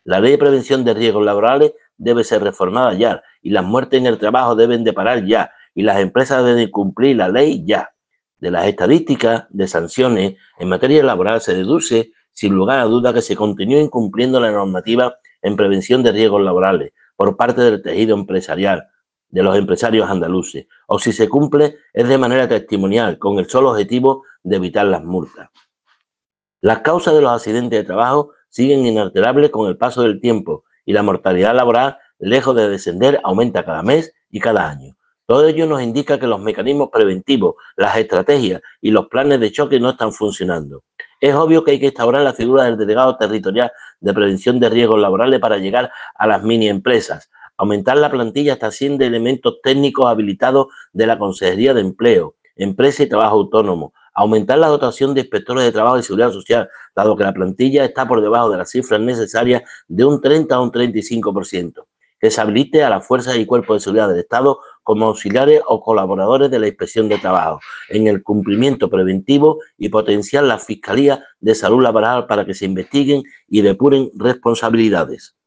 La ley de prevención de riesgos laborales debe ser reformada ya y las muertes en el trabajo deben de parar ya y las empresas deben cumplir la ley ya. De las estadísticas de sanciones en materia laboral se deduce sin lugar a duda que se continúa incumpliendo la normativa en prevención de riesgos laborales por parte del tejido empresarial, de los empresarios andaluces, o si se cumple es de manera testimonial, con el solo objetivo de evitar las multas. Las causas de los accidentes de trabajo siguen inalterables con el paso del tiempo y la mortalidad laboral, lejos de descender, aumenta cada mes y cada año. Todo ello nos indica que los mecanismos preventivos, las estrategias y los planes de choque no están funcionando. Es obvio que hay que instaurar la figura del delegado territorial de prevención de riesgos laborales para llegar a las mini empresas, aumentar la plantilla hasta 100 de elementos técnicos habilitados de la Consejería de Empleo, Empresa y Trabajo Autónomo, aumentar la dotación de inspectores de trabajo y seguridad social, dado que la plantilla está por debajo de las cifras necesarias de un 30 a un 35%, que se habilite a las fuerzas y cuerpos de seguridad del Estado como auxiliares o colaboradores de la Inspección de Trabajo en el cumplimiento preventivo y potenciar la Fiscalía de Salud Laboral para que se investiguen y depuren responsabilidades.